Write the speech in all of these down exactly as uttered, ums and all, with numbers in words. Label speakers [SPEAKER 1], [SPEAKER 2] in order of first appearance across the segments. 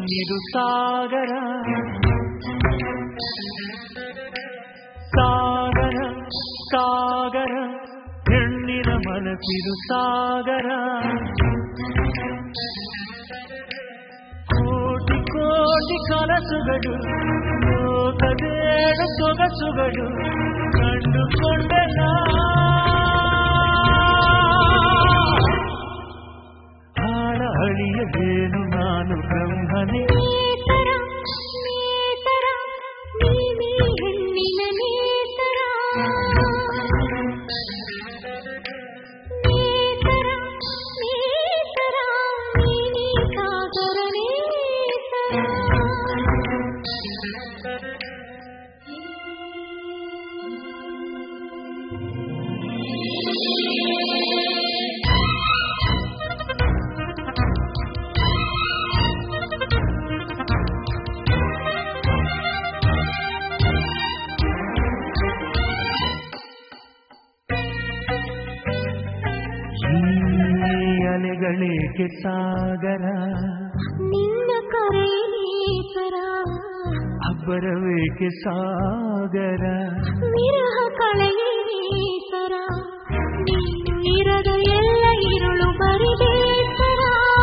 [SPEAKER 1] ಇದು ಸಾಗರ ಸಾಗರ ಸಾಗರ ಹೆಣ್ಣಿನ ಮನಸ್ಸಿದು ಸಾಗರ ಕೋಟಿ ಕೋಟಿ ಕನಸುಗಳು ಲೋಕದೇಳು ಸೊಗಸುಗಳು ಕಂಡುಕೊಂಡೆ ಹಾಳ ಅಳಿಯದೇನು ನಾನು ಬ್ರಹ್ಮನೇ ಅಲೆಗಳೇಕೆ ಸಾಗರ
[SPEAKER 2] ನಿನ್ನ ಕರೆಯೇತರ
[SPEAKER 1] ಅಬ್ಬರವೇಕೆ ಸಾಗರ
[SPEAKER 2] ವಿರಹ ಕಳೆಯೇತರ ನೀನು ಇರದ ಎಲ್ಲ ಇರುಳು ಬರಿದೇತರ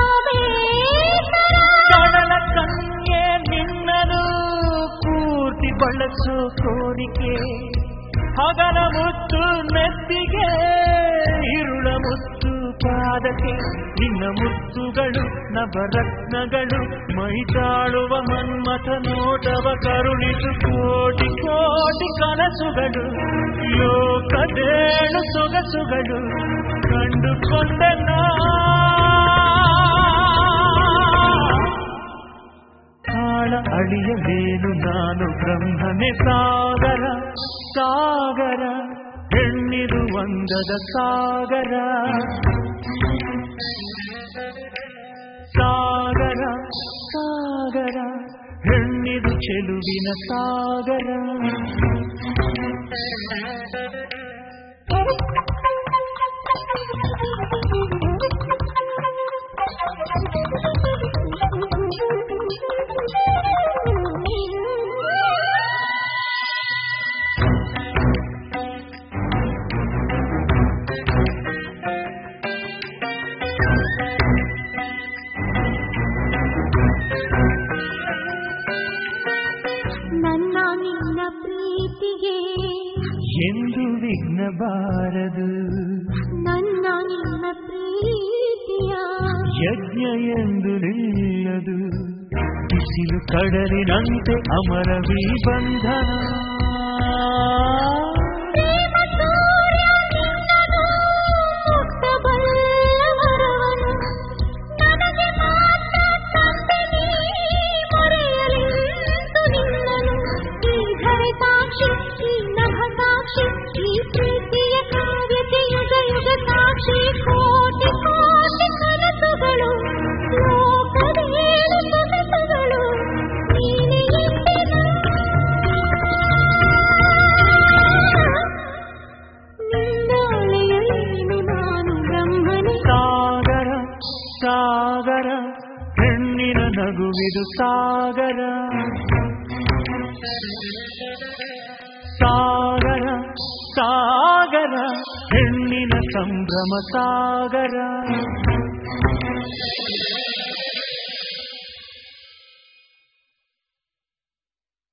[SPEAKER 1] ಕಡಲ ಕನ್ಯೆ ನಿನ್ನನು ಪೂರ್ತಿ ಬಳಸೋ ಕೋರಿಕೆ ಹಗಲ ಮುತ್ತು ನೆತ್ತಿಗೆ ಇರುಳ ಮುತ್ತು ಪಾದಕ್ಕೆ ನಿನ್ನ ಮುತ್ತುಗಳು ನವರತ್ನಗಳು ಮೈತಾಳುವ ಮನ್ಮಥ ನೋಟವ ಕರುಣಿಸು ಕೋಟಿ ಕೋಟಿ ಕನಸುಗಳು ಲೋಕದೇಳು ಸೊಗಸುಗಳು ಕಂಡುಕೊಂಡೆ ಕಾಳ ಅಳಿಯಲೇನು ನಾನು ಬ್ರಹ್ಮನೇ ಸಾಗರ ಸಾಗರ ಹೆಣ್ಣಿದು ಒಂದದ ಸಾಗರ ಸಾಗರ ಸಾಗರ ಹೆಣ್ಣಿದು ಚೆಲುವಿನ ಸಾಗರ
[SPEAKER 2] ನನ್ನ ನಿನ್ನ ಪ್ರೀತಿಗೆ
[SPEAKER 1] ಎಂದು ವಿಘ್ನ ಬಾರದು
[SPEAKER 2] ನನ್ನ ನಿನ್ನ ಪ್ರೀತಿಯ
[SPEAKER 1] ಯಜ್ಞ ಎಂದು ನಿಲ್ಲದು ಬಿಸಿಲು ಕಡಲಿನಂತೆ ಅಮರವೀ ಬಂಧನ ಸಾಗರ ಹೆಣ್ಣಿನ ನಗುವಿದು ಸಾಗರ ಸಾಗರ ಸಾಗರ ಹೆಣ್ಣಿನ ಸಂಭ್ರಮ ಸಾಗರ